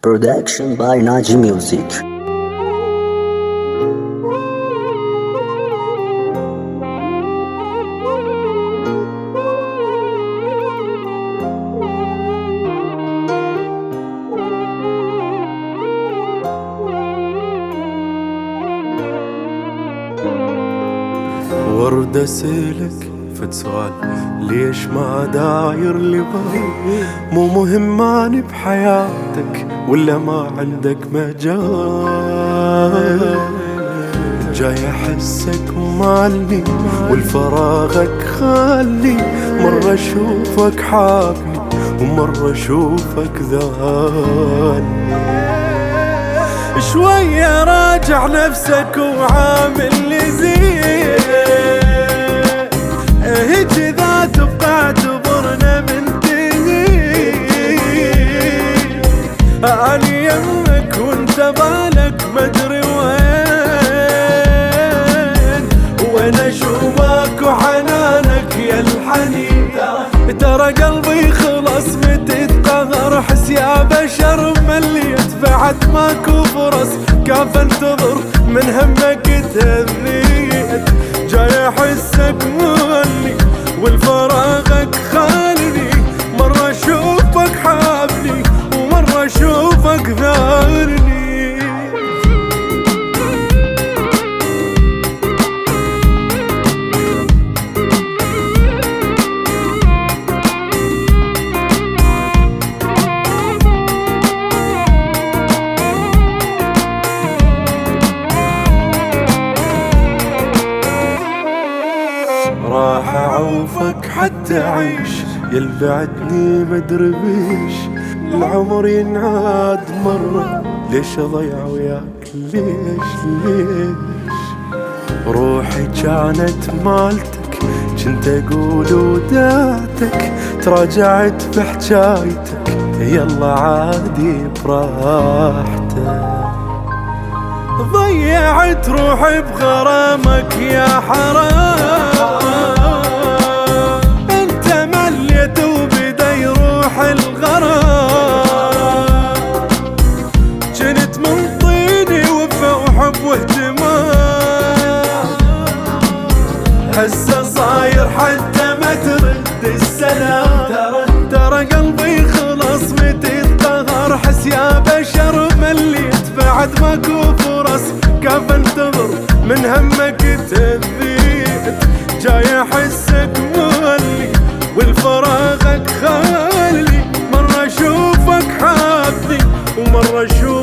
Production by Naji Music. ورد اسألك فد سؤال، ليش ما داير لي بال؟ مو مهماني بحياتك ولا ما عندك مجال؟ جاي احسك مالني والفراغك خالي، مرة اشوفك حابني ومرة اشوفك ذالني. شوية راجع نفسك وعامل لي زين، هيك ذا تبقى تبرنا منتهين. اني يمك وانت بالك مدري وين اشوفك وحنانك يا الحنين. ترى قلبي خلص متى اتقهر، حس يا بشر مليت بعد ماكو فرص، كاف انتظر من همك تهذيت. جاي احسك مولي والفراغك خالني، مرة اشوفك حابني ومرة اشوفك ذارني. راح اعوفك حتى اعيش، يلبعدني مدري بيش. العمر ينعاد مرة، ليش اضيع وياك ليش؟ روحي كانت مالتك، كنت اقول وداعتك، تراجعت بحجايتك، يلا عادي براحتك. ضيعت روحي بغرامك يا حرام، انت مليت وبدا يروح الغرام. جنت من طيني وفا وحب واهتمام، هسه صاير حتى ما ترد السلام. ترى قلبي خلص متى اتقهر، حس يا بشر مليت بعد ماكو فرص، كاف انتظر من همك تهذيت. جاي احسك مولي والفراغك خالي، مرة اشوفك حابني ومرة اشوفك